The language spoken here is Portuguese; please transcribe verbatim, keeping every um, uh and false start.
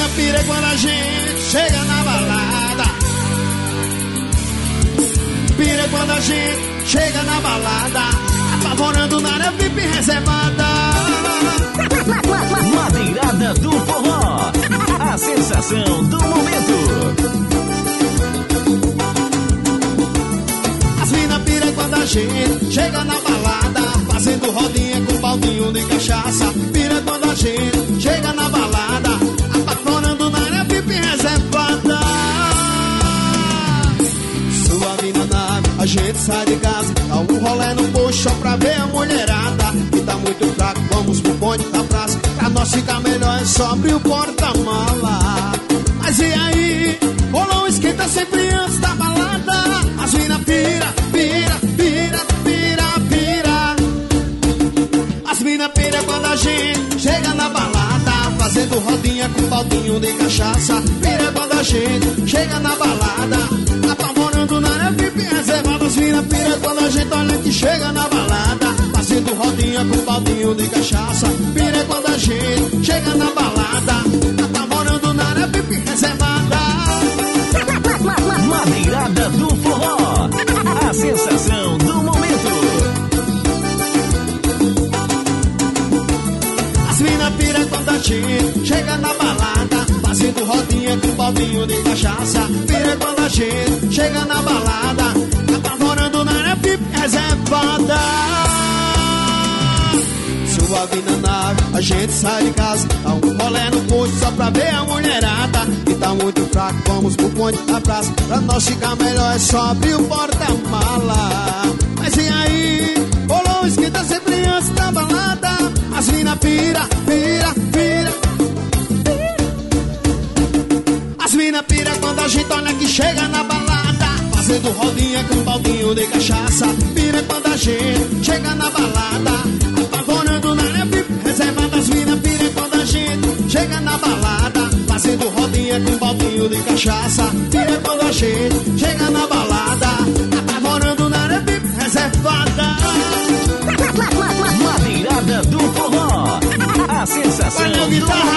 mina pira quando a gente chega na balada. Pira quando a gente chega na balada, apavorando na área V I P reservada. Madeirada do Forró, a sensação do momento. As mina pira quando a gente chega na balada, fazendo rodinha com baldinho de cachaça. Pira quando a gente chega na balada, apavorando na área V I P reservada. Suave na nave, a gente sai de casa, dá um rolê no posto só pra ver a mulherada. E tá muito fraco, vamos pro bonde da praça, pra nós ficar melhor é só abrir o porta-mala. Mas e aí, rolão esquenta sempre antes da balada. As mina pira, pira, pira, pira, pira. As mina pira quando a gente chega na balada, fazendo rodinha com baldinho de cachaça. Pira quando a gente chega na balada, apavorando na área V I P reservada. As mina pira quando a gente olha que chega na balada, fazendo rodinha com baldinho de cachaça. Pira quando a gente chega na balada, apavorando na área V I P reservada. Madeirada do Forró, a sensação do momento. As mina pira quando a gente chega na balada, fazendo rodinha com baldinho de cachaça. Pira quando a gente chega na balada, apavorando na área V I P reservada. Suave na nave, a gente sai de casa, dá um rolê no posto só pra ver a mulherada. E tá muito fraco, vamos pro ponte da praça, pra nós ficar melhor é só abrir o porta-mala. Mas e aí, rolou esquenta sempre antes da balada. As mina pira, pira, pira, pira. As mina pira quando a gente olha que chega na balada, fazendo rodinha com baldinho de cachaça. Pira quando a gente chega na balada, apavorando na área V I P reservada. As mina pira quando a gente chega na balada, fazendo rodinha com baldinho de cachaça. Pira quando a gente chega na balada, apavorando na área V I P reservada. Madeirada do Forró, a sensação Olha a do guitarra.